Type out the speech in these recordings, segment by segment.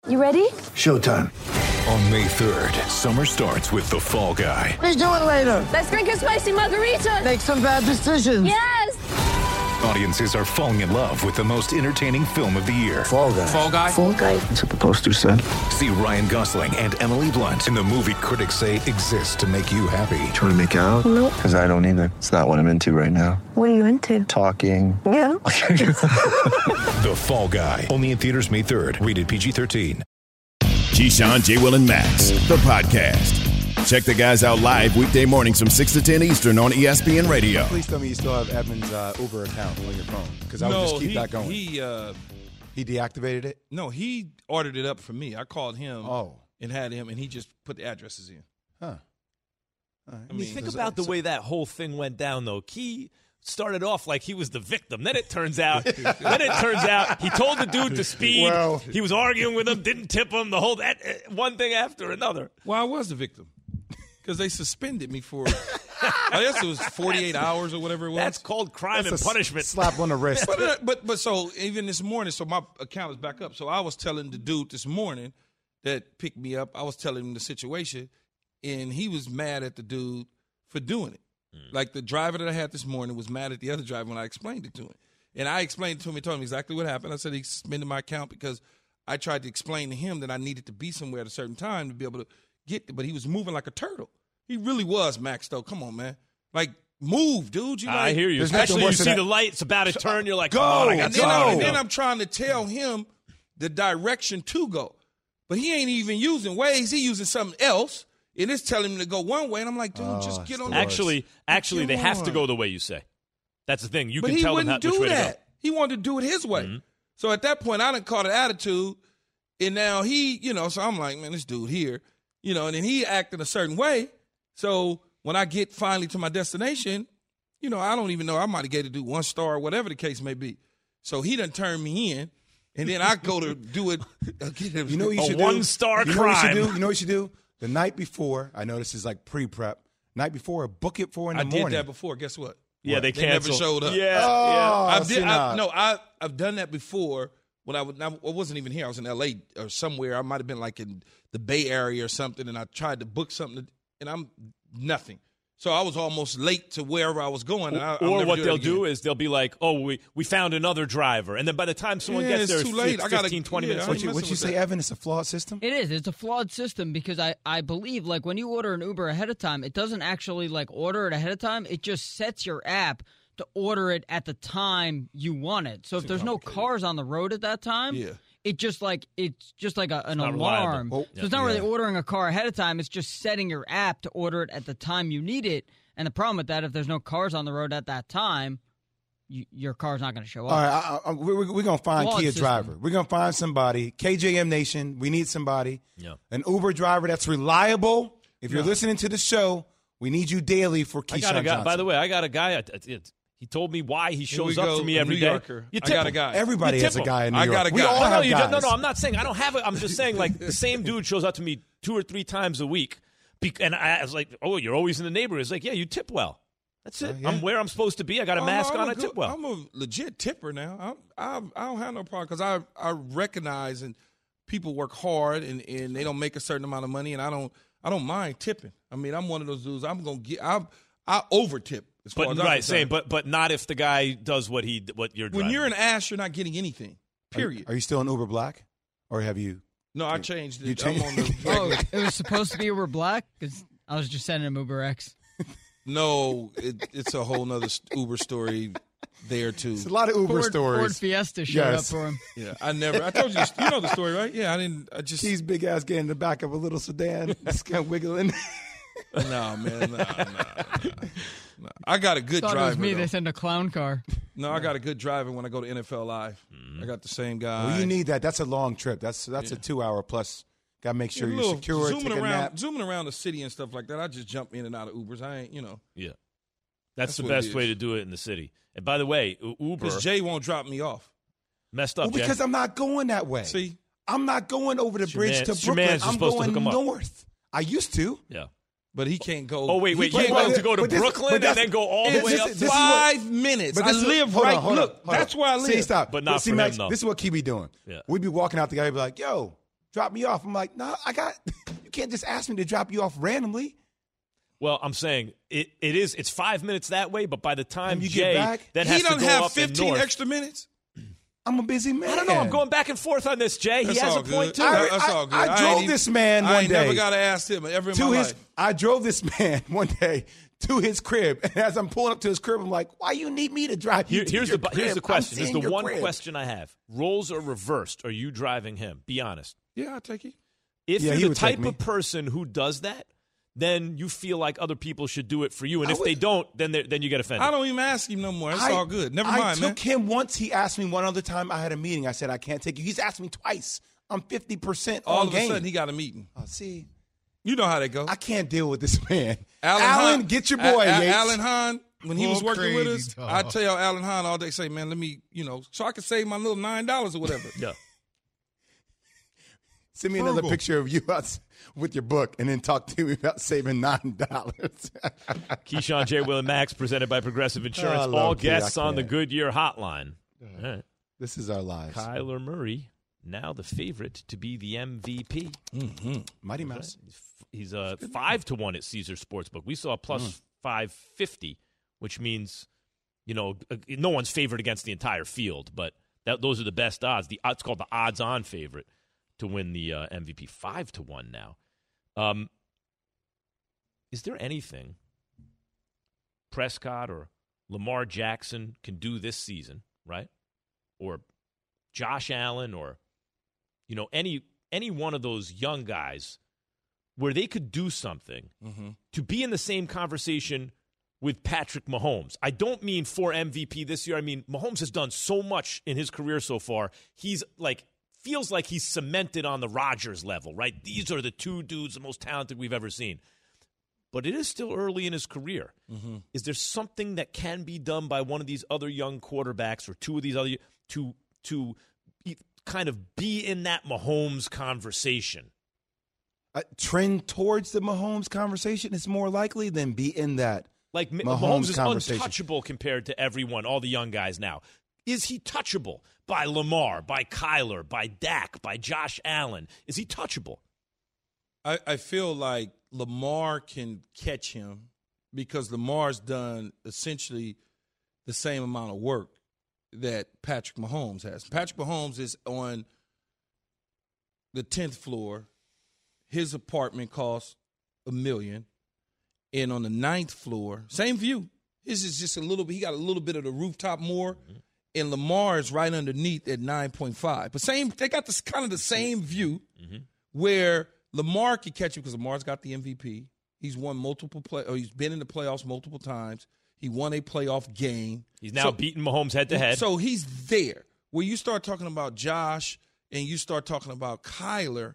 You ready? Showtime. On May 3rd, summer starts with The Fall Guy. Let's do it later. Let's drink a spicy margarita. Make some bad decisions. Yes. Audiences are falling in love with the most entertaining film of the year. Fall Guy. Fall Guy? Fall guy. That's what the poster said. See Ryan Gosling and Emily Blunt in the movie critics say exists to make you happy. Trying to make it out? Nope. Because I don't either. It's not what I'm into right now. What are you into? Talking. Yeah. The Fall Guy. Only in theaters May 3rd. Rated PG-13. Keyshawn, J. Will, and Max, the podcast. Check the guys out live weekday mornings from 6 to 10 Eastern on ESPN Radio. Please tell me you still have Evan's Uber account on your phone, because I would just keep that going. He deactivated it? No, he ordered it up for me. I called him and had him, and he just put the addresses in. Huh. I mean, think about the way that whole thing went down, though. Key started off like he was the victim. Then it turns out, he told the dude to speed. Well, he was arguing with him, didn't tip him. The whole one thing after another. Well, I was the victim because they suspended me for. I guess it was 48 hours or whatever it was. That's called crime and punishment. Slap on the wrist. But so even this morning, so my account is back up. So I was telling the dude this morning that picked me up. I was telling him the situation, and he was mad at the dude for doing it. Like the driver that I had this morning was mad at the other driver when I explained it to him. And I explained it to him and told him exactly what happened. I said he suspended my account because I tried to explain to him that I needed to be somewhere at a certain time to be able to get there. But he was moving like a turtle. He really was, Max, though. Come on, man. Like, move, dude. I hear you. Especially you see the light, it's about to turn, you're like, go. Come on, I got to go. And then I'm trying to tell him the direction to go. But he ain't even using Waze. He using something else. And it's telling him to go one way, and I'm like, dude, just get on the Actually, they have to go the way you say. That's the thing. You can tell them which way to go. He wanted to do it his way. Mm-hmm. So at that point, I done caught an attitude, and now he, so I'm like, man, this dude here, and then he acting a certain way. So when I get finally to my destination, I don't even know. I might have gave the dude 1 star or whatever the case may be. So he done turned me in, and then I go to do it. You know what you should do? 1-star crime. You know what you should do? The night before, I know this is like pre-prep, night before, book it for in the morning. I did that before. Guess what? Yeah, they canceled. Never showed up. Yeah. I've done that before when I wasn't even here. I was in L.A. or somewhere. I might have been like in the Bay Area or something, and I tried to book something, and I'm nothing. So I was almost late to wherever I was going. Or what they'll do is they'll be like, oh, we found another driver. And then by the time someone gets there, too late. It's 15, 20 minutes late. What'd you say, Evan? It's a flawed system? It is. It's a flawed system because I believe, like, when you order an Uber ahead of time, it doesn't actually, like, order it ahead of time. It just sets your app to order it at the time you want it. So if there's no cars on the road at that time, it's just like an alarm. So it's not really ordering a car ahead of time. It's just setting your app to order it at the time you need it. And the problem with that, if there's no cars on the road at that time, your car's not going to show up. All right, we're going to find Kia driver. We're going to find somebody. KJM Nation, we need somebody. Yeah. An Uber driver that's reliable. If you're listening to the show, we need you daily for Keyshawn Johnson. By the way, I got a guy. He told me why he shows up for me every day. I got a guy. Everybody has a guy in New York. I got a guy. We all have guys. No, I'm not saying I don't have it. I'm just saying, like, the same dude shows up to me 2 or 3 times a week. And I was like, oh, you're always in the neighborhood. It's like, yeah, you tip well. That's it. I'm where I'm supposed to be. I got a mask on. I tip well. I'm a legit tipper now. I don't have no problem because I recognize and people work hard and they don't make a certain amount of money, and I don't mind tipping. I mean, I'm one of those dudes. I over tip. But not if the guy does what you're driving. When you're an ass, you're not getting anything. Period. Are you still in Uber Black, or have you? No, I changed it. You changed? I'm on the it was supposed to be Uber Black? Because I was just sending him Uber X. No, it's a whole nother Uber story there, too. It's a lot of Uber stories. Ford Fiesta showed up for him. Yeah, I told you, you know the story, right? Yeah, He's big ass getting in the back of a little sedan, just kind of wiggling. No, man, no. I got a good driver. Thought it was me. Though. They send a clown car. No, I got a good driver when I go to NFL Live. I got the same guy. Well, you need that. That's a long trip. That's a 2-hour plus. Got to make sure you're secure. Zooming around the city and stuff like that. I just jump in and out of Ubers. I ain't, Yeah, that's the best way to do it in the city. And by the way, Uber. Because Jay won't drop me off. Messed up. Because I'm not going that way. See, I'm not going over the bridge to Brooklyn. I'm going north. I used to. Yeah. But he can't go. Oh, wait. You want to go to Brooklyn and then go all the way up? 5 minutes. I live right. Look, that's where I live. See, stop. But not for Max, him, though. This is what Key be doing. Yeah. We'd be walking out the guy, he'd be like, yo, drop me off. I'm like, no, you can't just ask me to drop you off randomly. Well, I'm saying it's 5 minutes that way, but by the time you Jay get back, then he has to don't go have up 15 north, extra minutes. I'm a busy man. I don't know. I'm going back and forth on this, Jay. That's he has all a point, good. too. That's all good. I drove this man one I ain't day. never got to ask him ever in my life. I drove this man one day to his crib, and as I'm pulling up to his crib, I'm like, "Why you need me to drive you to your crib? Here's the question. This is the one crib. question I have. Roles are reversed. Are you driving him? Be honest. Yeah, I'll take you. If Yeah, he you're the would take type me. of person who does that, then you feel like other people should do it for you. And if they don't, then you get offended. I don't even ask him no more. It's all good. Never mind, man. I took him once. He asked me one other time. I had a meeting. I said, I can't take you. He's asked me twice. I'm 50% All on of game. a sudden, he got a meeting. Oh, see, You know how that goes. I can't deal with this man. Alan Hahn, get your boy, Yates. Alan Hahn, when he Oh, was working with us, crazy, dog. I tell Alan Hahn all day, say, man, let me, so I can save my little $9 or whatever. Yeah. Send me another picture of you with your book and then talk to me about saving $9. Keyshawn, J. Will, and Max, presented by Progressive Insurance. I love All Key. guests I on the can't. Goodyear Hotline. All right. This is our lives. Kyler Murray, now the favorite to be the MVP. Mighty Mouse. He's 5-1 at Caesar Sportsbook. We saw plus 550, which means, no one's favored against the entire field, but those are the best odds. It's called the odds-on favorite to win the MVP. 5-1 now. Is there anything Prescott or Lamar Jackson can do this season, right? Or Josh Allen, or any one of those young guys where they could do something to be in the same conversation with Patrick Mahomes? I don't mean for MVP this year. I mean, Mahomes has done so much in his career so far. He's feels like he's cemented on the Rodgers level, right? These are the two dudes, the most talented we've ever seen. But it is still early in his career. Is there something that can be done by one of these other young quarterbacks or two of these other to kind of be in that Mahomes conversation? Trend towards the Mahomes conversation is more likely than be in that Like Mahomes is conversation. untouchable compared to everyone, all the young guys now. Is he touchable by Lamar, by Kyler, by Dak, by Josh Allen? Is he touchable? I feel like Lamar can catch him because Lamar's done essentially the same amount of work that Patrick Mahomes has. Patrick Mahomes is on the 10th floor. His apartment costs $1 million. And on the 9th floor, same view. His is just he got a little bit of the rooftop more. And Lamar is right underneath at 9.5. But they got this kind of the same view where Lamar can catch him because Lamar's got the MVP. He's won he's been in the playoffs multiple times. He won a playoff game. He's now beaten Mahomes head-to-head. So he's there. When you start talking about Josh and you start talking about Kyler,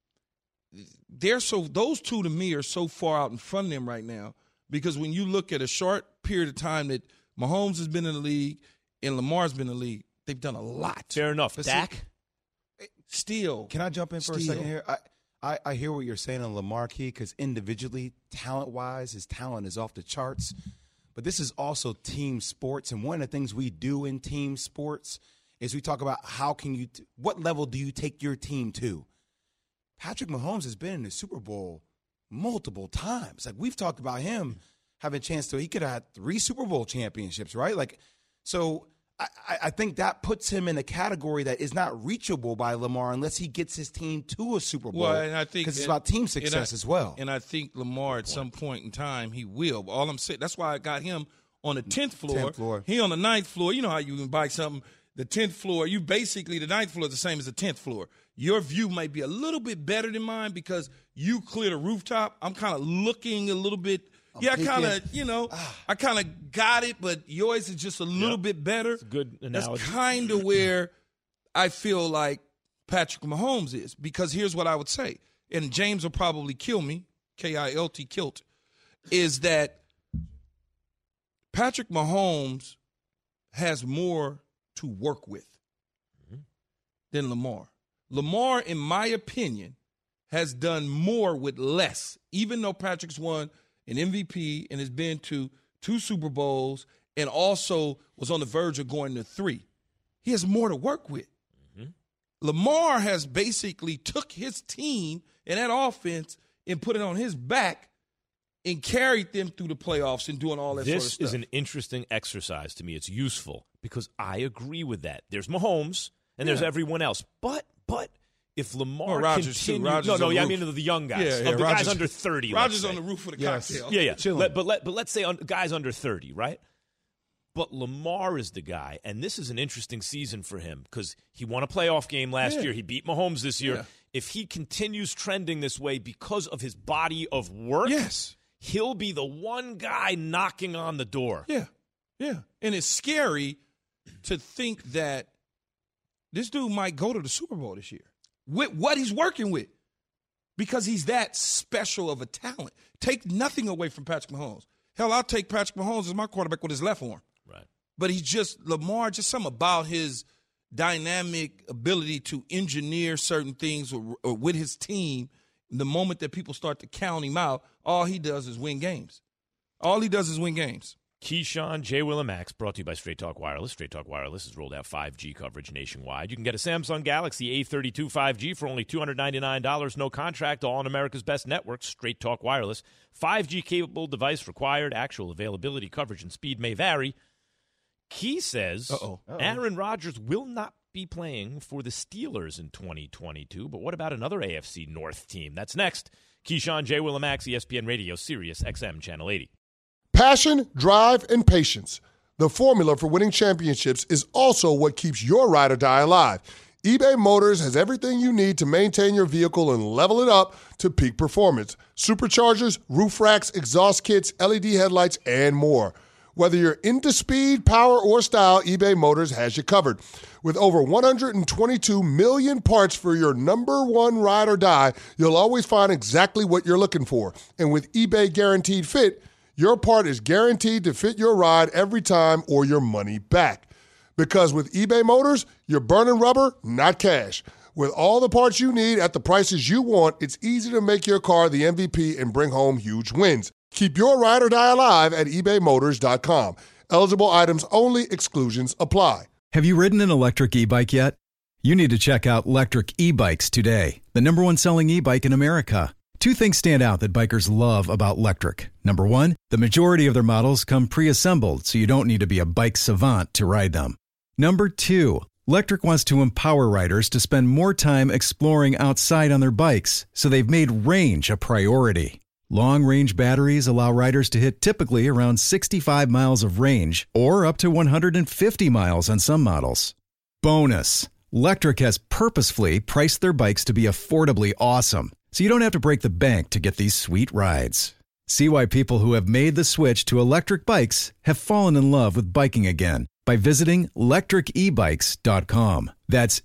those two to me are so far out in front of them right now because when you look at a short period of time that Mahomes has been in the league and Lamar's been in the league, they've done a lot. Fair enough. Dak? Still. Can I jump in for a second here? I hear what you're saying on Lamar Key because individually, talent-wise, his talent is off the charts. But this is also team sports, and one of the things we do in team sports is we talk about what level do you take your team to? Patrick Mahomes has been in the Super Bowl multiple times. Like we've talked about him having a chance he could have had 3 Super Bowl championships, right? So I think that puts him in a category that is not reachable by Lamar unless he gets his team to a Super Bowl. Well, and I think because it's about team success as well. And I think Lamar at some point in time he will. But all I'm saying, that's why I got him on the 10th floor. 10th floor. He on the 9th floor. You know how you can buy something. The 10th floor, the 9th floor is the same as the 10th floor. Your view might be a little bit better than mine because you clear the rooftop. I'm kind of looking a little bit. I kind of got it, but yours is just a little bit better. It's a good analogy. That's kind of where I feel like Patrick Mahomes is because here's what I would say, and James will probably kill me, Kilt, kilt, is that Patrick Mahomes has more to work with than Lamar. Lamar, in my opinion, has done more with less, even though Patrick's won an MVP and has been to 2 Super Bowls and also was on the verge of going to 3. He has more to work with. Lamar has basically took his team and that offense and put it on his back and carried them through the playoffs and doing all that sort of stuff. This is an interesting exercise to me. It's useful because I agree with that. There's Mahomes and there's everyone else. But if Lamar Rodgers continues, too. I mean the young guys, the guys under 30. Rodgers on the roof with a cocktail. Yeah. But let's say guys under 30, right? But Lamar is the guy, and this is an interesting season for him because he won a playoff game last year. He beat Mahomes this year. Yeah. If he continues trending this way because of his body of work, he'll be the one guy knocking on the door. Yeah. And it's scary to think that this dude might go to the Super Bowl this year with what he's working with because he's that special of a talent. Take nothing away from Patrick Mahomes. Hell, I'll take Patrick Mahomes as my quarterback with his left arm. Right. But Lamar, just something about his dynamic ability to engineer certain things or with his team. The moment that people start to count him out, all he does is win games. Keyshawn, J. Will, and Max, brought to you by Straight Talk Wireless. Straight Talk Wireless has rolled out 5G coverage nationwide. You can get a Samsung Galaxy A32 5G for only $299, no contract, all on America's best networks, Straight Talk Wireless. 5G-capable device required. Actual availability, coverage, and speed may vary. Key says Aaron Rodgers will not be playing for the Steelers in 2022, but what about another AFC North team? That's next. Keyshawn, J. Will, and Max, ESPN Radio, Sirius XM, Channel 80. Passion, drive, and patience. The formula for winning championships is also what keeps your ride or die alive. eBay Motors has everything you need to maintain your vehicle and level it up to peak performance. Superchargers, roof racks, exhaust kits, LED headlights, and more. Whether you're into speed, power, or style, eBay Motors has you covered. With over 122 million parts for your number one ride or die, you'll always find exactly what you're looking for. And with eBay Guaranteed Fit, your part is guaranteed to fit your ride every time or your money back. Because with eBay Motors, you're burning rubber, not cash. With all the parts you need at the prices you want, it's easy to make your car the MVP and bring home huge wins. Keep your ride or die alive at ebaymotors.com. Eligible items only. Exclusions apply. Have you ridden an electric e-bike yet? You need to check out Lectric E-Bikes today, the #1 selling e-bike in America. Two things stand out that bikers love about Lectric. Number one, the majority of their models come pre-assembled, so you don't need to be a bike savant to ride them. Number two, Lectric wants to empower riders to spend more time exploring outside on their bikes, so they've made range a priority. Long-range batteries allow riders to hit typically around 65 miles of range, or up to 150 miles on some models. Bonus, Lectric has purposefully priced their bikes to be affordably awesome, so you don't have to break the bank to get these sweet rides. See why people who have made the switch to electric bikes have fallen in love with biking again by visiting lectricebikes.com. That's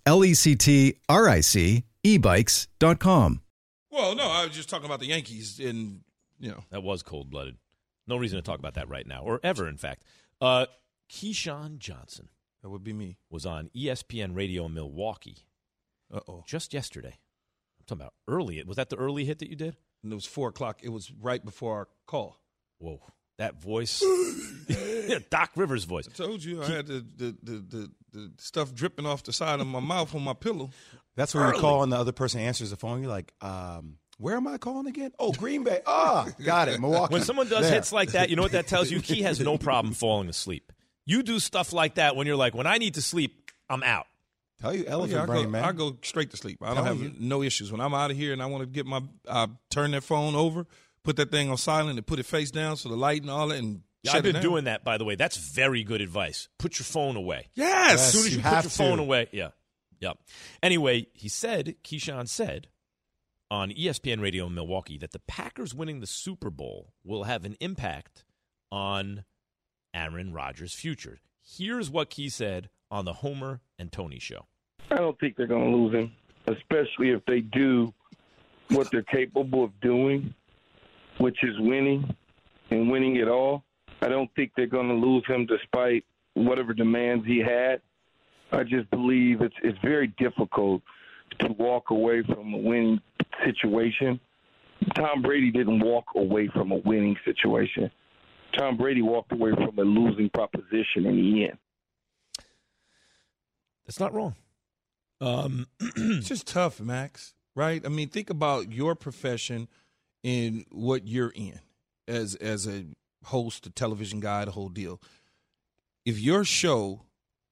LECTRIC ebikes.com. Well, no, I was just talking about the Yankees, and that was cold-blooded. No reason to talk about that right now, or ever, in fact. Keyshawn Johnson, that would be me, was on ESPN Radio in Milwaukee. Just yesterday. I'm talking about early. Was that the early hit that you did? And it was 4 o'clock. It was right before our call. Whoa, that voice, Doc Rivers' voice. I told you I had the stuff dripping off the side of my mouth on my pillow. That's when you call and the other person answers the phone. You're like, where am I calling again? Oh, Green Bay. Got it. Milwaukee. When someone does hits like that, you know what that tells you? He has no problem falling asleep. You do stuff like that when you're like, when I need to sleep, I'm out. Tell you, elephant brain, man. I go straight to sleep. I don't have no issues. When I'm out of here and I want to get I turn that phone over, put that thing on silent and put it face down so the light and all that, and I've been doing that, by the way. That's very good advice. Put your phone away. Yes. As soon as you put your phone away. Yeah. Anyway, Keyshawn said on ESPN Radio in Milwaukee that the Packers winning the Super Bowl will have an impact on Aaron Rodgers' future. Here's what Key said on the Homer and Tony show. I don't think they're going to lose him, especially if they do what they're capable of doing, which is winning and winning it all. I don't think they're going to lose him despite whatever demands he had. I just believe it's very difficult to walk away from a winning situation. Tom Brady didn't walk away from a winning situation. Tom Brady walked away from a losing proposition in the end. That's not wrong. It's just tough, Max, right? I mean, think about your profession and what you're in as a host, a television guy, the whole deal. If your shows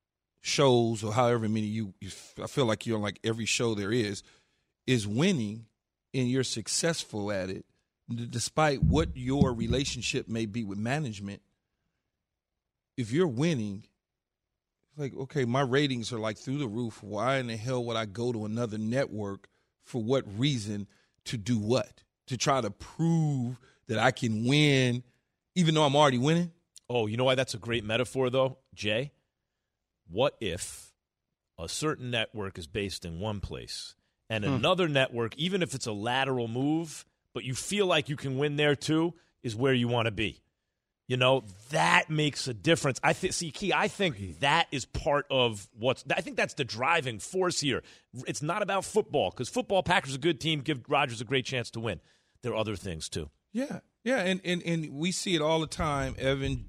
or however many I feel like you're on like every show there is winning and you're successful at it, despite what your relationship may be with management, if you're winning, like, okay, my ratings are like through the roof. Why in the hell would I go to another network? For what reason? To do what? To try to prove that I can win even though I'm already winning? Oh, you know why that's a great metaphor, though, Jay? What if a certain network is based in one place and another network, even if it's a lateral move, but you feel like you can win there too, is where you want to be? You know, that makes a difference. I think that is part of I think that's the driving force here. It's not about football, because football, Packers a good team, give Rodgers a great chance to win. There are other things too. Yeah, and we see it all the time, Evan,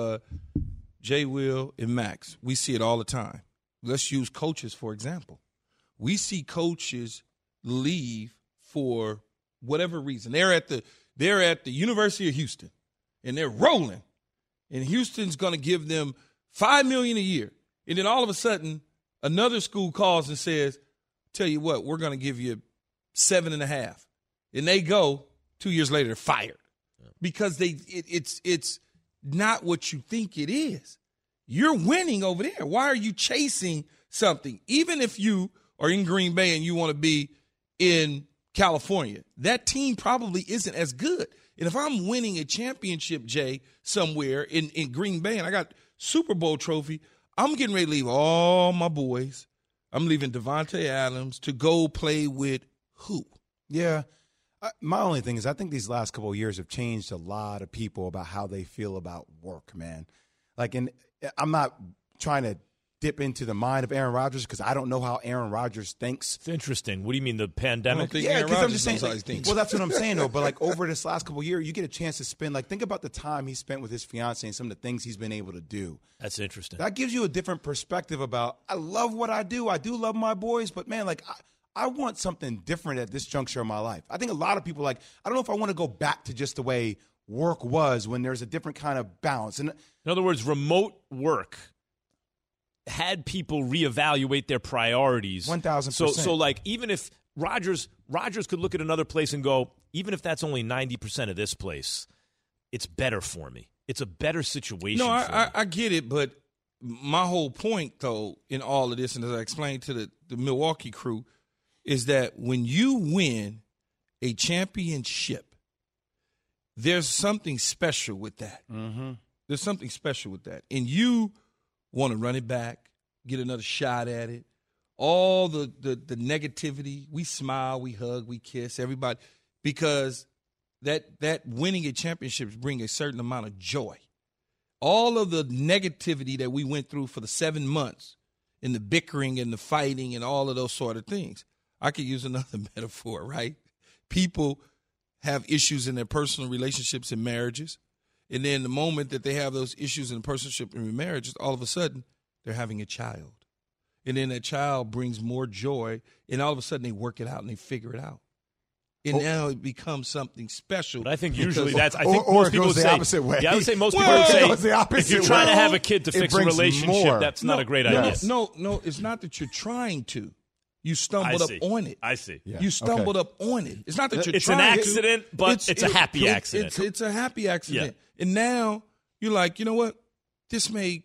Jay Will, and Max. We see it all the time. Let's use coaches, for example. We see coaches leave for whatever reason. They're at the University of Houston, and they're rolling. And Houston's going to give them $5 million a year. And then all of a sudden, another school calls and says, tell you what, we're going to give you 7.5. And they go, 2 years later, they're fired. Because it's not what you think it is. You're winning over there. Why are you chasing something? Even if you are in Green Bay and you want to be in California, that team probably isn't as good. And if I'm winning a championship, Jay, somewhere in Green Bay, and I got Super Bowl trophy, I'm getting ready to leave all my boys. I'm leaving Devontae Adams to go play with who? Yeah. My only thing is I think these last couple of years have changed a lot of people about how they feel about work, man. And I'm not trying to dip into the mind of Aaron Rodgers because I don't know how Aaron Rodgers thinks. It's interesting. What do you mean, the pandemic? Yeah, because I'm just saying. Well, that's what I'm saying, though. But over this last couple of years, you get a chance to spend. Think about the time he spent with his fiance and some of the things he's been able to do. That's interesting. That gives you a different perspective about. I love what I do. I do love my boys, but man, I want something different at this juncture of my life. I think a lot of people I don't know if I want to go back to just the way work was when there's a different kind of balance. And in other words, remote work had people reevaluate their priorities. 1,000%. So even if Rodgers could look at another place and go, even if that's only 90% of this place, it's better for me. It's a better situation. No, for me. I get it, but my whole point, though, in all of this, and as I explained to the Milwaukee crew, is that when you win a championship, there's something special with that. Mm-hmm. There's something special with that. And you want to run it back, get another shot at it. All the negativity, we smile, we hug, we kiss, everybody, because that winning a championship brings a certain amount of joy. All of the negativity that we went through for the 7 months and the bickering and the fighting and all of those sort of things. I could use another metaphor, right? People have issues in their personal relationships and marriages. And then the moment that they have those issues in personship and marriages, all of a sudden they're having a child. And then that child brings more joy. And all of a sudden they work it out and they figure it out. And now it becomes something special. But I think usually most people goes would the say, opposite way. Yeah, I would say most people would say, if you're trying to have a kid to fix a relationship, more. that's not a great idea. No, it's not that you're trying to. You stumbled up on it. I see. Yeah. You stumbled up on it. It's not that you're it's trying an accident, to. but it's a happy accident. It's a happy accident. Yeah. And now you're like, you know what? This may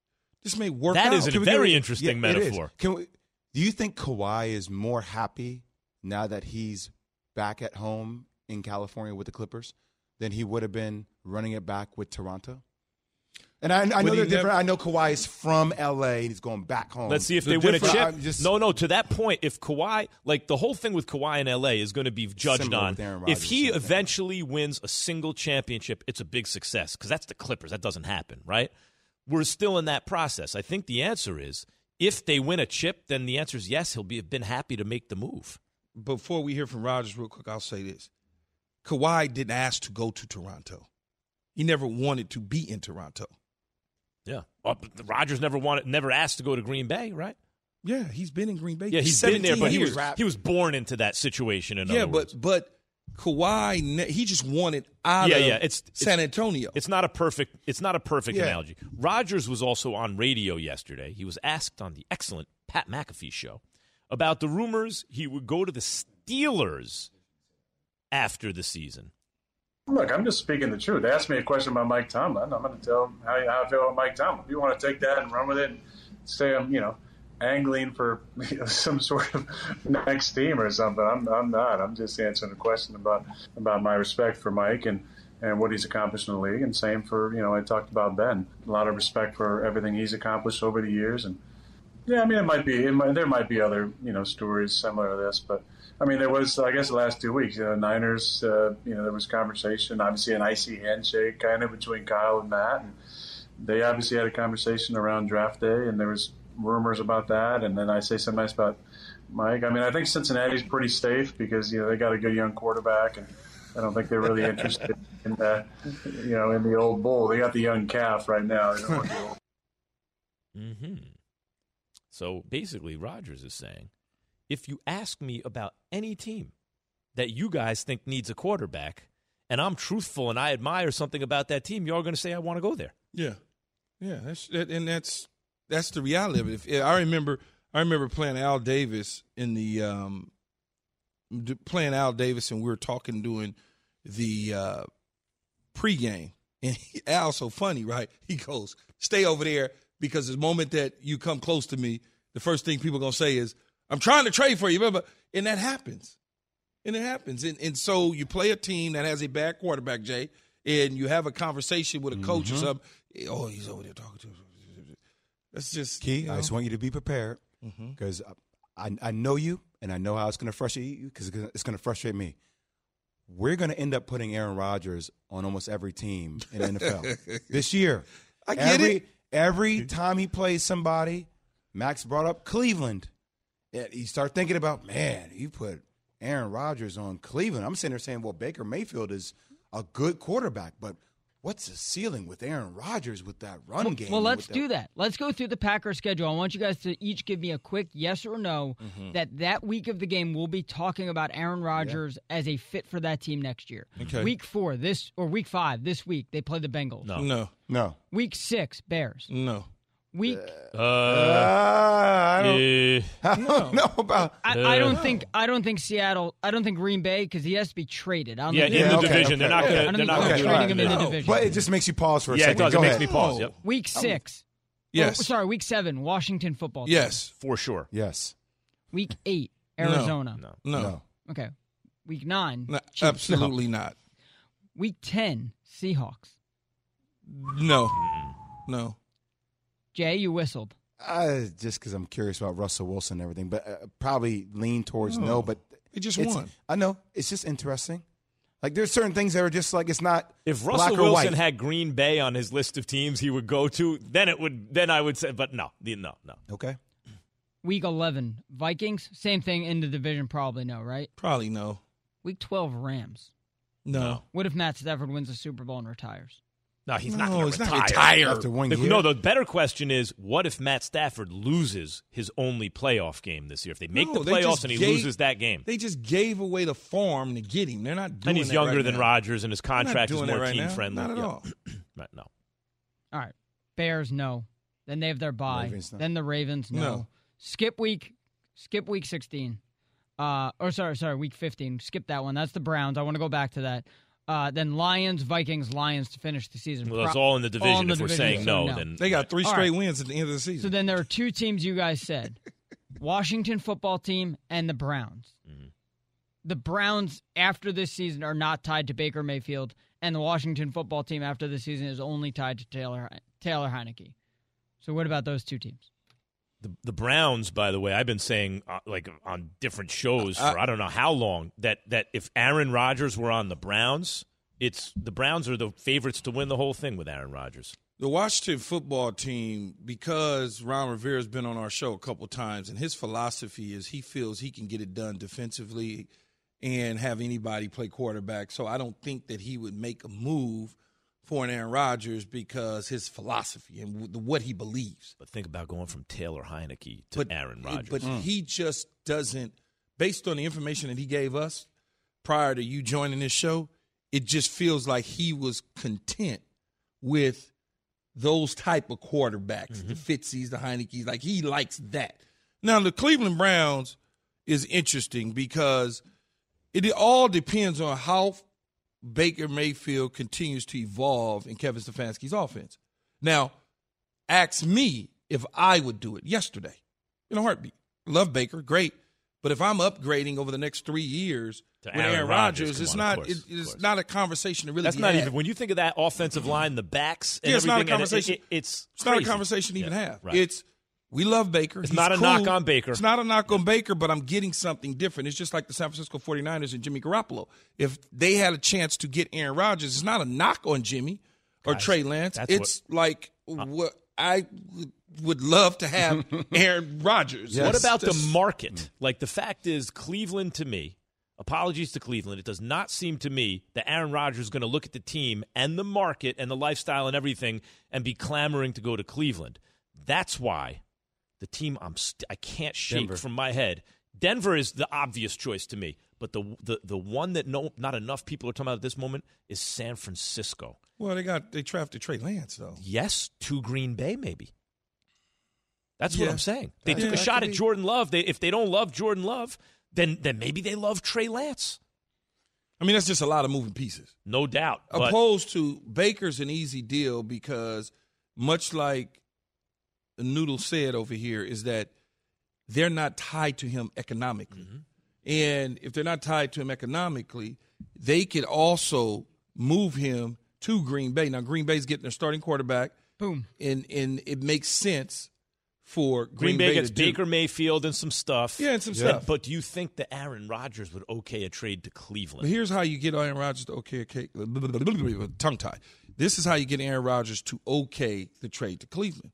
work out. That is a very interesting metaphor. Do you think Kawhi is more happy now that he's back at home in California with the Clippers than he would have been running it back with Toronto? And I know they're different. I know Kawhi is from L.A. and he's going back home. Let's see if they win a chip. No, to that point, if Kawhi, the whole thing with Kawhi in L.A. is going to be judged on. If he eventually wins a single championship, it's a big success because that's the Clippers. That doesn't happen, right? We're still in that process. I think the answer is if they win a chip, then the answer is yes, he'll have been happy to make the move. Before we hear from Rodgers real quick, I'll say this. Kawhi didn't ask to go to Toronto. He never wanted to be in Toronto. Yeah. Well, Rodgers never asked to go to Green Bay, right? Yeah, he's been in Green Bay. Yeah, he's been there, but years. he was born into that situation. In other words. but Kawhi, he just wanted out of it's San Antonio. It's not a perfect analogy. Rodgers was also on radio yesterday. He was asked on the excellent Pat McAfee show about the rumors he would go to the Steelers after the season. Look, I'm just speaking the truth. They asked me a question about Mike Tomlin. I'm going to tell them how I feel about Mike Tomlin. If you want to take that and run with it and say I'm, angling for some sort of next team or something, I'm not. I'm just answering a question about my respect for Mike and what he's accomplished in the league. And same for, I talked about Ben. A lot of respect for everything he's accomplished over the years. And, there might be other, stories similar to this, but there was, I guess, the last 2 weeks, Niners, there was conversation, obviously an icy handshake kind of between Kyle and Matt. And they obviously had a conversation around draft day, and there was rumors about that. And then I say something nice about Mike. I think Cincinnati's pretty safe because, they got a good young quarterback, and I don't think they're really interested in that, in the old bull. They got the young calf right now. Mm-hmm. So basically, Rodgers is saying, if you ask me about any team that you guys think needs a quarterback, and I'm truthful and I admire something about that team, you're going to say I want to go there. Yeah, that's the reality of it. I remember playing Al Davis and we were talking during the pregame, and Al's so funny, right? He goes, "Stay over there." Because the moment that you come close to me, the first thing people are going to say is, I'm trying to trade for you. Remember? And that happens. And so you play a team that has a bad quarterback, Jay, and you have a conversation with a coach or something. Oh, he's over there talking to him. That's just key. I just want you to be prepared because I know you, and I know how it's going to frustrate you because it's going to frustrate me. We're going to end up putting Aaron Rodgers on almost every team in the NFL this year. I get it. Every time he plays somebody, Max brought up Cleveland. You start thinking about, man, you put Aaron Rodgers on Cleveland. I'm sitting there saying, well, Baker Mayfield is a good quarterback, but what's the ceiling with Aaron Rodgers with that run game? Well, let's do that. Let's go through the Packers schedule. I want you guys to each give me a quick yes or no that week of the game we'll be talking about Aaron Rodgers as a fit for that team next year. Okay. Week 4, week 5, this week, they play the Bengals. No. Week 6, Bears. No. Week. I don't know about. I don't think Seattle. I don't think Green Bay because he has to be traded. In the division, they're not going to trading him in the division. But it just makes you pause for a second. Yeah, it does. It makes me pause. Yep. Week 6. Yes. Week 7, Washington football team. Yes, for sure. Yes. Week 8, Arizona. No. Okay. Week 9, Chiefs. Absolutely not. Week 10, Seahawks. No. Jay, you whistled. Just because I'm curious about Russell Wilson and everything, but probably lean towards no. But he just won. I know. It's just interesting. Like there's certain things that are just like it's not. If black Russell or Wilson white. had Green Bay on his list of teams he would go to, then I would say, but no. Okay. Week 11, Vikings. Same thing in the division. Probably no, right? Probably no. Week 12, Rams. No. What if Matt Stafford wins the Super Bowl and retires? No, he's not going to retire. After 1 year. No, the better question is, what if Matt Stafford loses his only playoff game this year? If they make the playoffs and he loses that game. They just gave away the farm to get him. They're not doing And he's that younger right than now. Rodgers, and his contract is more team-friendly. Not at all. Right, no. All right. Bears, no. Then they have their bye. Ravens, no. Then the Ravens, no. Skip week 16. Week 15. Skip that one. That's the Browns. I want to go back to that. Then Lions, Vikings, Lions to finish the season. Well, that's all in the division. If we're saying no, then they got 3 straight wins at the end of the season. So then there are 2 teams you guys said. Washington football team and the Browns. Mm-hmm. The Browns after this season are not tied to Baker Mayfield, and the Washington football team after this season is only tied to Taylor Heineke. So what about those 2 teams? The Browns, by the way, I've been saying on different shows for I don't know how long that if Aaron Rodgers were on the Browns, the Browns are the favorites to win the whole thing with Aaron Rodgers. The Washington football team, because Ron Rivera's been on our show a couple times, and his philosophy is he feels he can get it done defensively and have anybody play quarterback. So I don't think that he would make a move for an Aaron Rodgers because his philosophy and what he believes. But think about going from Taylor Heineke to Aaron Rodgers. But he just doesn't, based on the information that he gave us prior to you joining this show, it just feels like he was content with those type of quarterbacks, the Fitzies, the Heinekes. Like, he likes that. Now, the Cleveland Browns is interesting because it all depends on how Baker Mayfield continues to evolve in Kevin Stefanski's offense. Now, ask me if I would do it yesterday in a heartbeat. Love Baker, great. But if I'm upgrading over the next 3 years with Aaron Rodgers, it's not a conversation to really That's be not had. even, when you think of that offensive line, the backs and it's not a everything, conversation. It's not a crazy. conversation to even have. Right. It's, we love Baker. It's He's not a cool. knock on Baker. It's not a knock on Baker, but I'm getting something different. It's just like the San Francisco 49ers and Jimmy Garoppolo. If they had a chance to get Aaron Rodgers, it's not a knock on Jimmy or Trey Lance. It's like what I would love to have Aaron Rodgers. What about the market? Like, the fact is, Cleveland, to me, apologies to Cleveland, it does not seem to me that Aaron Rodgers is going to look at the team and the market and the lifestyle and everything and be clamoring to go to Cleveland. That's why the team I can't shake Denver. from my head. Denver is the obvious choice to me, but the one that not enough people are talking about at this moment is San Francisco. Well, they drafted Trey Lance, though. Yes, to Green Bay, maybe. That's what Yeah. I'm saying. They took a shot at Jordan Love. If they don't love Jordan Love, then maybe they love Trey Lance. I mean, that's just a lot of moving pieces. No doubt. But Opposed to Baker's an easy deal because much like Noodle said over here is that they're not tied to him economically. And if they're not tied to him economically, they could also move him to Green Bay. Now, Green Bay's getting their starting quarterback. Boom. And it makes sense for Green Bay gets Baker Mayfield and some stuff. Yeah, and some stuff. But do you think that Aaron Rodgers would okay a trade to Cleveland? But here's how you get Aaron Rodgers to okay, tongue tie. This is how you get Aaron Rodgers to okay the trade to Cleveland.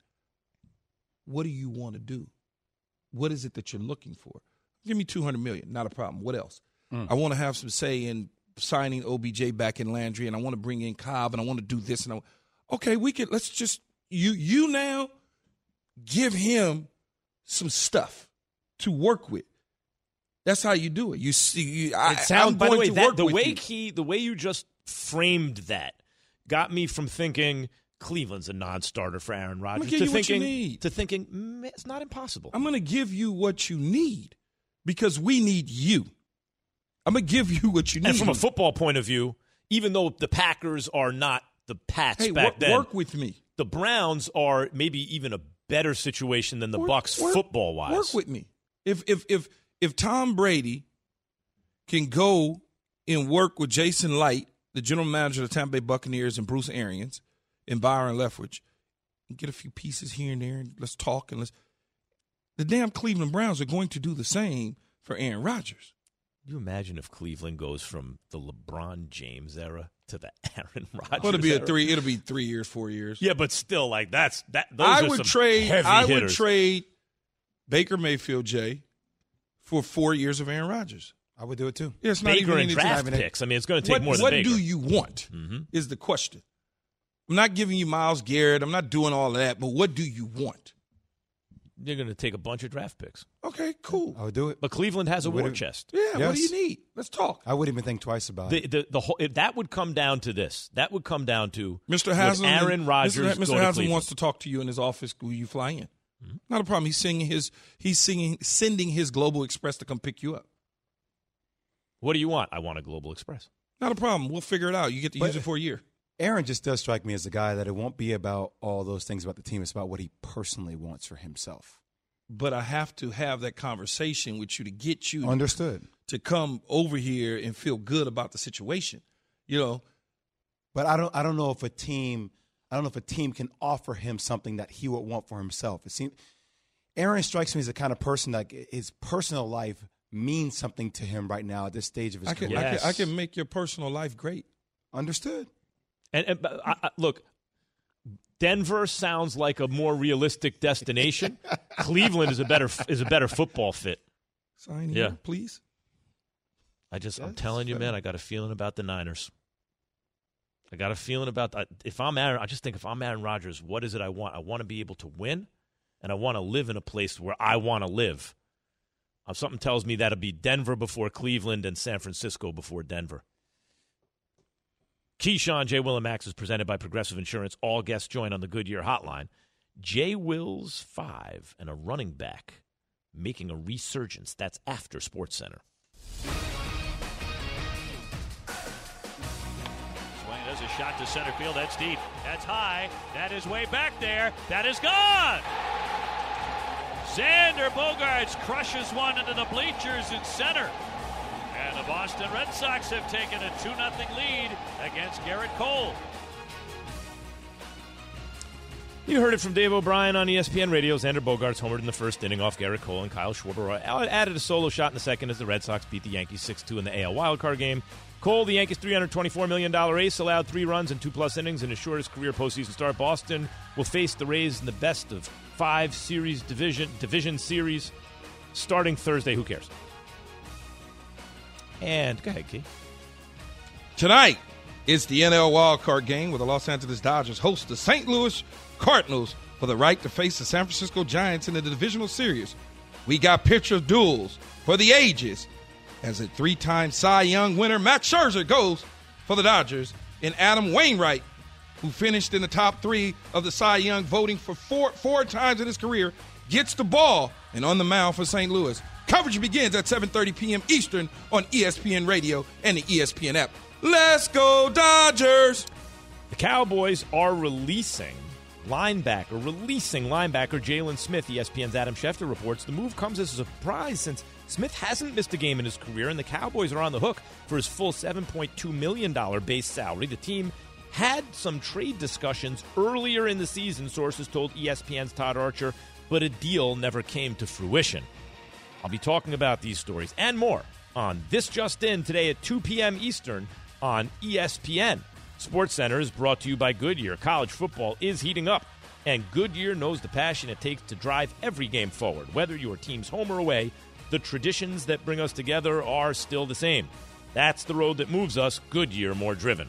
What do you want to do? What is it that you're looking for? Give me $200 million, not a problem. What else? I want to have some say in signing OBJ back in Landry, and I want to bring in Cobb, and I want to do this. And okay, let's just you now give him some stuff to work with. That's how you do it. You see, by the way, the way you just framed that got me from thinking Cleveland's a non-starter for Aaron Rodgers to thinking it's not impossible. I'm going to give you what you need because we need you. I'm going to give you what you need. And from a football point of view, even though the Packers are not the Pats back then, work with me. The Browns are maybe even a better situation than the Bucs football-wise. Work with me. If Tom Brady can go and work with Jason Light, the general manager of the Tampa Bay Buccaneers, and Bruce Arians and Byron Leftwich, and get a few pieces here and there, and let's talk, and the damn Cleveland Browns are going to do the same for Aaron Rodgers. Can you imagine if Cleveland goes from the LeBron James era to the Aaron Rodgers Well, era? It'll be 3 years, 4 years. Yeah, but still, like those I are would some trade. heavy I would hitters. trade Baker Mayfield, Jay, for 4 years of Aaron Rodgers. I would do it too. Yeah, it's not Baker even and draft picks. I mean, it's going to take more than What Baker. do you want is the question. I'm not giving you Myles Garrett. I'm not doing all of that. But what do you want? You're going to take a bunch of draft picks. Okay, cool. I would do it. But Cleveland has a war chest. Yeah, what do you need? Let's talk. I wouldn't even think twice about it. The whole, that would come down to this. That would come down to Mr. Haslam. Aaron Rodgers. Mr. Haslam wants to talk to you in his office. Will you fly in? Not a problem. He's sending his Global Express to come pick you up. What do you want? I want a Global Express. Not a problem. We'll figure it out. You get to use it for a year. Aaron just does strike me as a guy that it won't be about all those things about the team. It's about what he personally wants for himself. But I have to have that conversation with you to get you to come over here and feel good about the situation. You know. But I don't know if a team can offer him something that he would want for himself. It seems Aaron strikes me as the kind of person that his personal life means something to him right now at this stage of his career. I can make your personal life great. Understood. And look, Denver sounds like a more realistic destination. Cleveland is a better football fit. Sign here, please. I'm telling you, man, I got a feeling about the Niners. I got a feeling about that. If I'm Aaron Rodgers, what is it I want? I want to be able to win, and I want to live in a place where I want to live. Something tells me that'll be Denver before Cleveland and San Francisco before Denver. Keyshawn, J. Will, and Max is presented by Progressive Insurance. All guests join on the Goodyear Hotline. J. Will's 5 and a running back making a resurgence. That's after SportsCenter. Swain does a shot to center field. That's deep. That's high. That is way back there. That is gone. Xander Bogaerts crushes one into the bleachers in center. And the Boston Red Sox have taken a 2-0 lead against Garrett Cole. You heard it from Dave O'Brien on ESPN Radio. Xander Bogaerts homered in the first inning off Garrett Cole, and Kyle Schwarber added a solo shot in the second as the Red Sox beat the Yankees 6-2 in the AL wildcard game. Cole, the Yankees' $324 million ace, allowed 3 runs in 2+ innings in his shortest career postseason start. Boston will face the Rays in the best of 5 series division series starting Thursday. Who cares? And go ahead, Key. Tonight is the NL wildcard game where the Los Angeles Dodgers host the St. Louis Cardinals for the right to face the San Francisco Giants in the divisional series. We got pitcher duels for the ages as a 3-time Cy Young winner Max Scherzer goes for the Dodgers, and Adam Wainwright, who finished in the top 3 of the Cy Young voting for four times in his career, gets the ball and on the mound for St. Louis. Coverage begins at 7:30 p.m. Eastern on ESPN Radio and the ESPN app. Let's go, Dodgers! The Cowboys are releasing linebacker Jalen Smith. ESPN's Adam Schefter reports the move comes as a surprise since Smith hasn't missed a game in his career, and the Cowboys are on the hook for his full $7.2 million base salary. The team had some trade discussions earlier in the season, sources told ESPN's Todd Archer, but a deal never came to fruition. I'll be talking about these stories and more on This Just In today at 2 p.m. Eastern on ESPN. SportsCenter is brought to you by Goodyear. College football is heating up, and Goodyear knows the passion it takes to drive every game forward. Whether your team's home or away, the traditions that bring us together are still the same. That's the road that moves us, Goodyear more driven.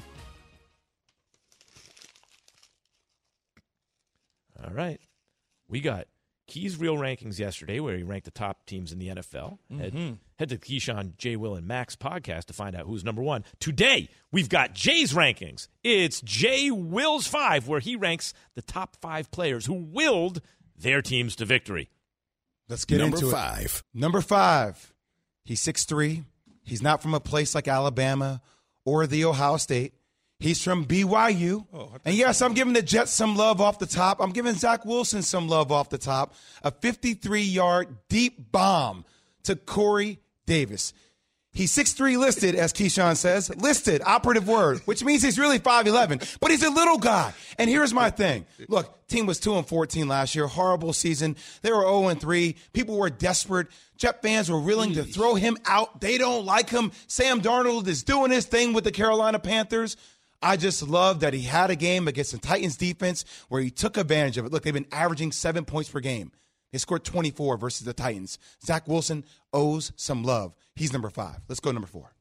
All right. We got Key's Real Rankings yesterday, where he ranked the top teams in the NFL. Head to Keyshawn, J. Will, and Max podcast to find out who's number 1. Today, we've got Jay's Rankings. It's J. Will's 5, where he ranks the top 5 players who willed their teams to victory. Let's get into it. Number 5. He's 6'3". He's not from a place like Alabama or the Ohio State. He's from BYU. And yes, I'm giving the Jets some love off the top. I'm giving Zach Wilson some love off the top. A 53-yard deep bomb to Corey Davis. He's 6'3" listed, as Keyshawn says. Listed, operative word, which means he's really 5'11", but he's a little guy. And here's my thing. Look, team was 2-14 last year. Horrible season. They were 0-3. People were desperate. Jet fans were willing to throw him out. They don't like him. Sam Darnold is doing his thing with the Carolina Panthers. I just love that he had a game against the Titans defense where he took advantage of it. Look, they've been averaging 7 points per game. They scored 24 versus the Titans. Zach Wilson owes some love. He's number 5. Let's go number 4.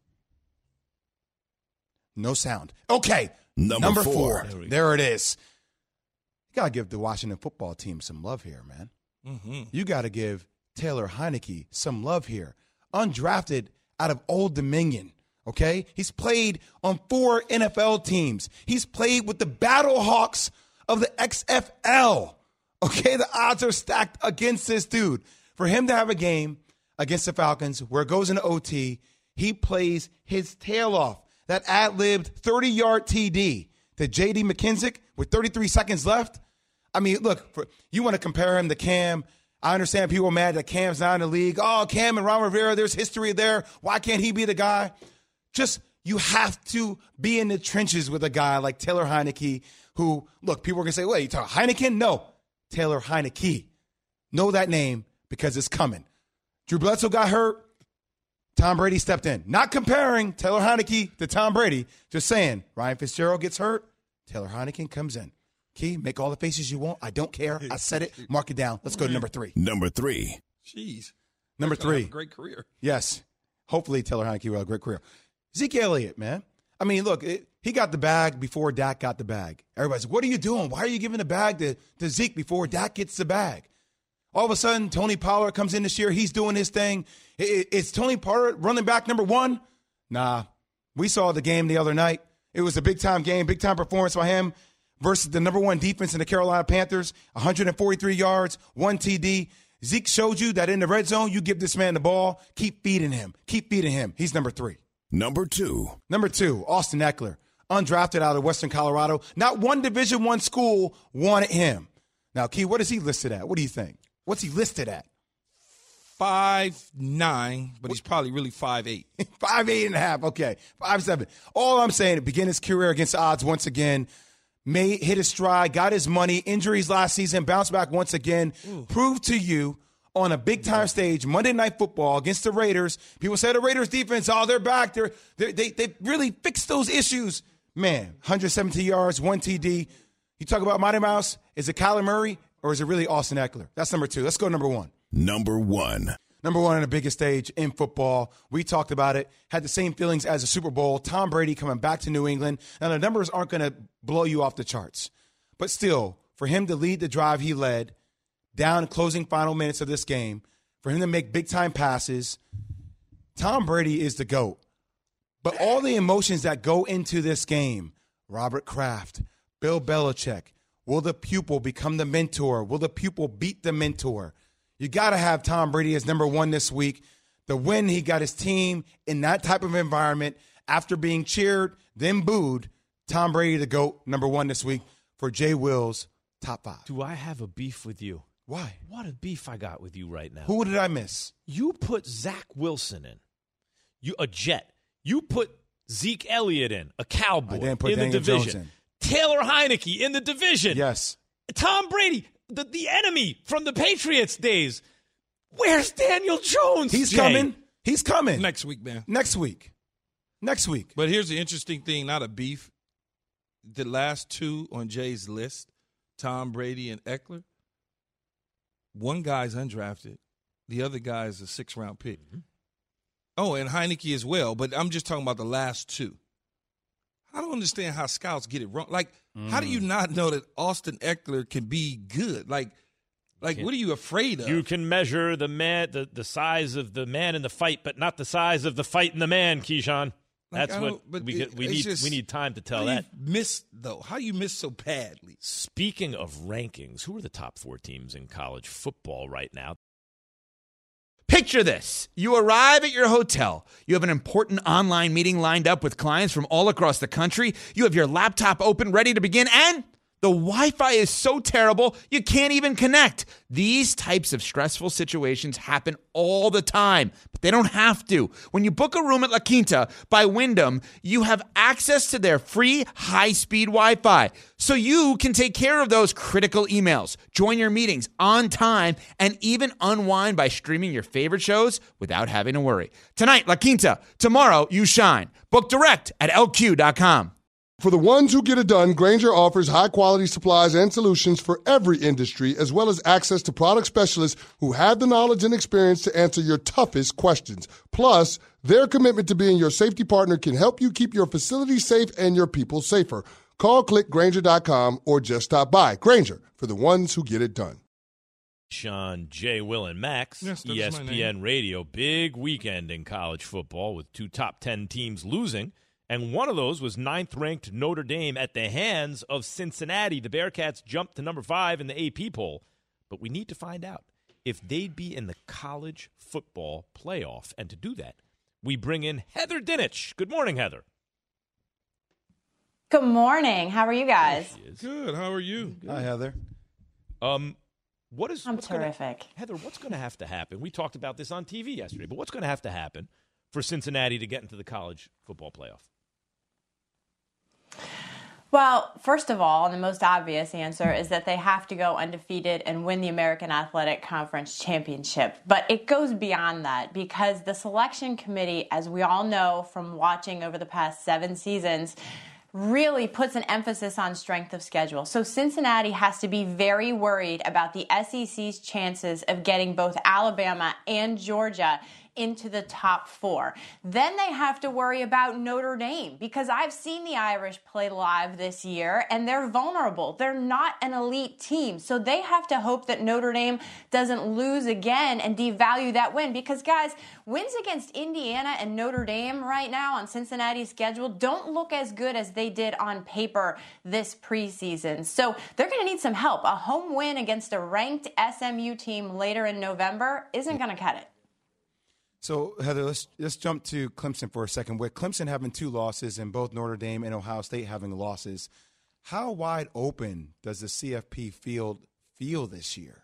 No sound. Okay. Number 4. There it is. You got to give the Washington football team some love here, man. You got to give Taylor Heineke some love here. Undrafted out of Old Dominion. Okay? He's played on 4 NFL teams. He's played with the Battlehawks of the XFL. Okay? The odds are stacked against this dude. For him to have a game against the Falcons where it goes into OT, he plays his tail off. That ad-libbed 30-yard TD to J.D. McKissick with 33 seconds left. I mean, look, you want to compare him to Cam. I understand people are mad that Cam's not in the league. Oh, Cam and Ron Rivera, there's history there. Why can't he be the guy? Just, you have to be in the trenches with a guy like Taylor Heineke who, look, people are going to say, wait, you talking Heineken? No, Taylor Heineke. Know that name because it's coming. Drew Bledsoe got hurt. Tom Brady stepped in. Not comparing Taylor Heineke to Tom Brady. Just saying, Ryan Fitzgerald gets hurt. Taylor Heineke comes in. Key, make all the faces you want. I don't care. I said it. Mark it down. Let's go to number 3. Number 3. Jeez. Number 3. Have a great career. Yes. Hopefully Taylor Heineke will have a great career. Zeke Elliott, man. I mean, look, he got the bag before Dak got the bag. Everybody's, what are you doing? Why are you giving the bag to Zeke before Dak gets the bag? All of a sudden, Tony Pollard comes in this year. He's doing his thing. Is Tony Pollard running back number one? Nah. We saw the game the other night. It was a big-time game, big-time performance by him versus the number one defense in the Carolina Panthers, 143 yards, 1 TD. Zeke showed you that in the red zone, you give this man the ball, keep feeding him. Keep feeding him. He's number 3. Number 2. Number 2, Austin Eckler, undrafted out of Western Colorado. Not one Division I school wanted him. Now, Key, what is he listed at? What do you think? What's he listed at? 5'9", but he's probably really 5'8". 5'8.5", okay. 5'7". All I'm saying, begin his career against odds once again. Hit his stride, got his money, injuries last season, bounced back once again. Proved to you on a big-time stage, Monday Night Football against the Raiders. People say the Raiders defense, they're back. They really fixed those issues. Man, 117 yards, 1 TD. You talk about Mighty Mouse, is it Kyler Murray or is it really Austin Eckler? That's number 2. Let's go number 1. Number 1. Number 1 on the biggest stage in football. We talked about it. Had the same feelings as the Super Bowl. Tom Brady coming back to New England. Now, the numbers aren't going to blow you off the charts. But still, for him to lead the drive he led, down closing final minutes of this game, for him to make big-time passes, Tom Brady is the GOAT. But all the emotions that go into this game, Robert Kraft, Bill Belichick, will the pupil become the mentor? Will the pupil beat the mentor? You got to have Tom Brady as number 1 this week. The win, he got his team in that type of environment after being cheered, then booed. Tom Brady, the GOAT, number 1 this week for Jay Will's top 5. Do I have a beef with you? Why? What a beef I got with you right now. Who did I miss? You put Zach Wilson in, a Jet. You put Zeke Elliott in, a Cowboy, I didn't put in Daniel the division. Jones in. Taylor Heineke in the division. Yes. Tom Brady, the enemy from the Patriots days. Where's Daniel Jones? He's Jay? coming. He's coming. Next week, man. Next week. But here's the interesting thing, not a beef. The last 2 on Jay's list, Tom Brady and Eckler, one guy's undrafted. The other guy is a 6th-round pick. Mm-hmm. Oh, and Heineke as well, but I'm just talking about the last 2. I don't understand how scouts get it wrong. Like, how do you not know that Austin Eckler can be good? Like what are you afraid of? You can measure the size of the man in the fight, but not the size of the fight in the man, Keyshawn. That's what we need time to tell that. How do you miss so badly? Speaking of rankings, who are the top 4 teams in college football right now? Picture this. You arrive at your hotel. You have an important online meeting lined up with clients from all across the country. You have your laptop open, ready to begin, and the Wi-Fi is so terrible, you can't even connect. These types of stressful situations happen all the time, but they don't have to. When you book a room at La Quinta by Wyndham, you have access to their free high-speed Wi-Fi, so you can take care of those critical emails, join your meetings on time, and even unwind by streaming your favorite shows without having to worry. Tonight, La Quinta. Tomorrow, you shine. Book direct at LQ.com. For the ones who get it done, Grainger offers high-quality supplies and solutions for every industry, as well as access to product specialists who have the knowledge and experience to answer your toughest questions. Plus, their commitment to being your safety partner can help you keep your facility safe and your people safer. Call, click Grainger.com, or just stop by. Grainger, for the ones who get it done. Sean, Jay, Will, and Max, yes, ESPN Radio. Big weekend in college football with 2 top 10 teams losing. And one of those was 9th-ranked Notre Dame at the hands of Cincinnati. The Bearcats jumped to number 5 in the AP poll. But we need to find out if they'd be in the college football playoff. And to do that, we bring in Heather Dinich. Good morning, Heather. Good morning. How are you guys? Good. How are you? Good. Hi, Heather. I'm terrific. Heather, what's going to have to happen? We talked about this on TV yesterday, but what's going to have to happen for Cincinnati to get into the college football playoff? Well, first of all, and the most obvious answer is that they have to go undefeated and win the American Athletic Conference Championship. But it goes beyond that because the selection committee, as we all know from watching over the past 7 seasons, really puts an emphasis on strength of schedule. So Cincinnati has to be very worried about the SEC's chances of getting both Alabama and Georgia into the top 4. Then they have to worry about Notre Dame, because I've seen the Irish play live this year, and they're vulnerable. They're not an elite team. So they have to hope that Notre Dame doesn't lose again and devalue that win. Because, guys, wins against Indiana and Notre Dame right now on Cincinnati's schedule don't look as good as they did on paper this preseason. So they're going to need some help. A home win against a ranked SMU team later in November isn't going to cut it. So, Heather, let's jump to Clemson for a second. With Clemson having 2 losses and both Notre Dame and Ohio State having losses, how wide open does the CFP field feel this year?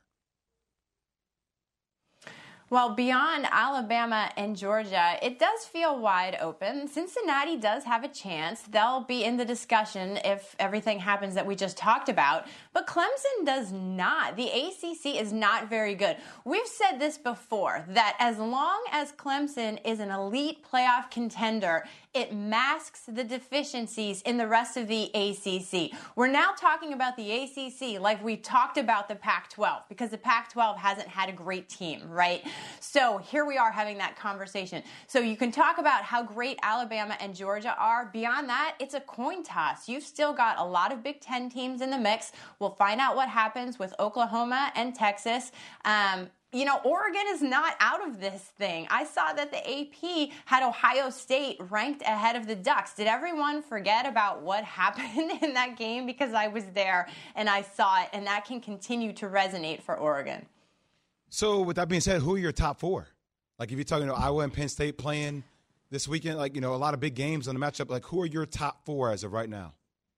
Well, beyond Alabama and Georgia, it does feel wide open. Cincinnati does have a chance. They'll be in the discussion if everything happens that we just talked about. But Clemson does not. The ACC is not very good. We've said this before, that as long as Clemson is an elite playoff contender, it masks the deficiencies in the rest of the ACC. We're now talking about the ACC like we talked about the Pac-12, because the Pac-12 hasn't had a great team, right? So here we are having that conversation. So you can talk about how great Alabama and Georgia are. Beyond that, it's a coin toss. You've still got a lot of Big Ten teams in the mix. We'll find out what happens with Oklahoma and Texas. Oregon is not out of this thing. I saw that the AP had Ohio State ranked ahead of the Ducks. Did everyone forget about what happened in that game? Because I was there and I saw it, and that can continue to resonate for Oregon. So with that being said, who are your top 4? Like if you're talking to Iowa and Penn State playing this weekend, a lot of big games on the matchup, like who are your top 4 as of right now?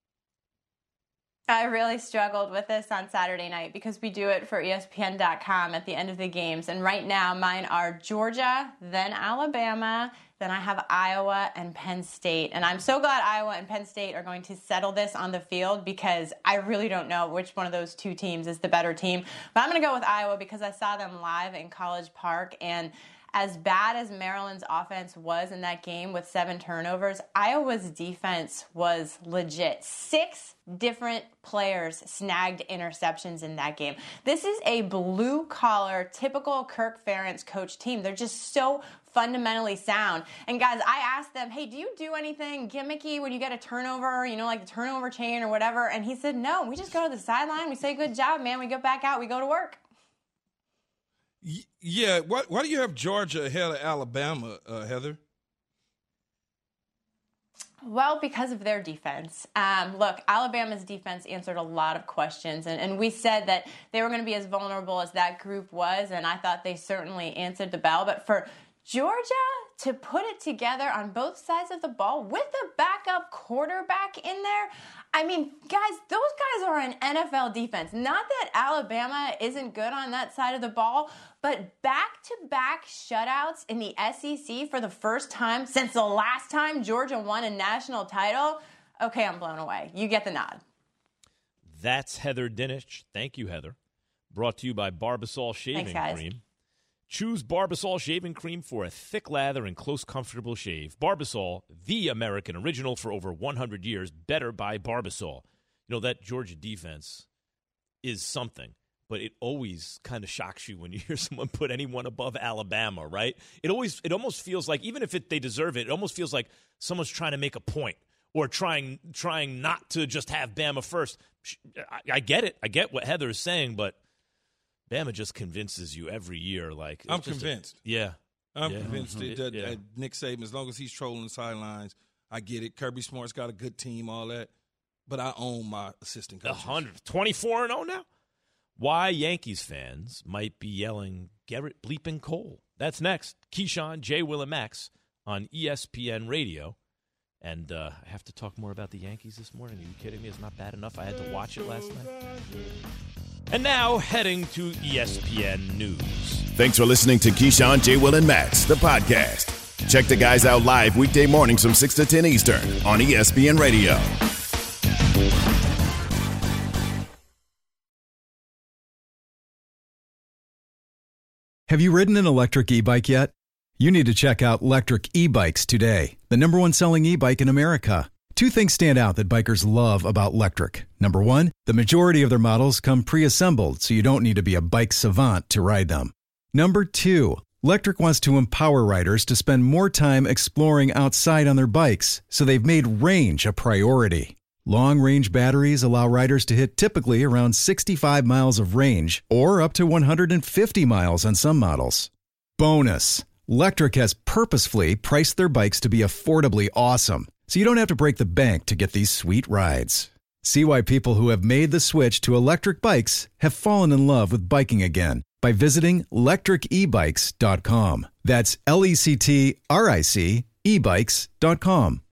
I really struggled with this on Saturday night because we do it for ESPN.com at the end of the games. And right now, mine are Georgia, then Alabama, then I have Iowa and Penn State. And I'm so glad Iowa and Penn State are going to settle this on the field, because I really don't know which one of those 2 teams is the better team. But I'm going to go with Iowa because I saw them live in College Park, and as bad as Maryland's offense was in that game with 7 turnovers, Iowa's defense was legit. 6 different players snagged interceptions in that game. This is a blue-collar, typical Kirk Ferentz coach team. They're just so fundamentally sound. And guys, I asked them, hey, do you do anything gimmicky when you get a turnover, like the turnover chain or whatever? And he said, no, we just go to the sideline, we say good job, man, we go back out, we go to work. Yeah, why do you have Georgia ahead of Alabama, Heather? Well, because of their defense. Look, Alabama's defense answered a lot of questions, and we said that they were going to be as vulnerable as that group was, and I thought they certainly answered the bell. But for Georgia to put it together on both sides of the ball with a backup quarterback in there, I mean, guys, those guys are an NFL defense. Not that Alabama isn't good on that side of the ball, but back-to-back shutouts in the SEC for the first time since the last time Georgia won a national title. Okay, I'm blown away. You get the nod. That's Heather Dinich. Thank you, Heather. Brought to you by Barbasol Shaving Cream. Choose Barbasol Shaving Cream for a thick lather and close, comfortable shave. Barbasol, the American original for over 100 years. Better by Barbasol. That Georgia defense is something, but it always kind of shocks you when you hear someone put anyone above Alabama, right? It almost feels like, even if they deserve it, it almost feels like someone's trying to make a point or trying not to just have Bama first. I get it. I get what Heather is saying, but Bama just convinces you every year. I'm convinced. I'm convinced that Nick Saban, as long as he's trolling the sidelines, I get it. Kirby Smart's got a good team, all that. But I own my assistant coaches. 24-0 now? Why Yankees fans might be yelling Garrett bleeping Cole. That's next. Keyshawn, J. Will, and Max on ESPN Radio. And I have to talk more about the Yankees this morning. Are you kidding me? It's not bad enough. I had to watch it last night. And now, heading to ESPN News. Thanks for listening to Keyshawn, J. Will, and Max, the podcast. Check the guys out live weekday mornings from 6 to 10 Eastern on ESPN Radio. Have you ridden an electric e-bike yet? You need to check out Lectric E-Bikes today, the #1 selling e-bike in America. 2 things stand out that bikers love about Lectric. Number 1, the majority of their models come pre-assembled, so you don't need to be a bike savant to ride them. Number 2, Lectric wants to empower riders to spend more time exploring outside on their bikes, so they've made range a priority. Long-range batteries allow riders to hit typically around 65 miles of range or up to 150 miles on some models. Bonus, Lectric has purposefully priced their bikes to be affordably awesome, so you don't have to break the bank to get these sweet rides. See why people who have made the switch to electric bikes have fallen in love with biking again by visiting lectricebikes.com. That's LECTRIC ebikes.com.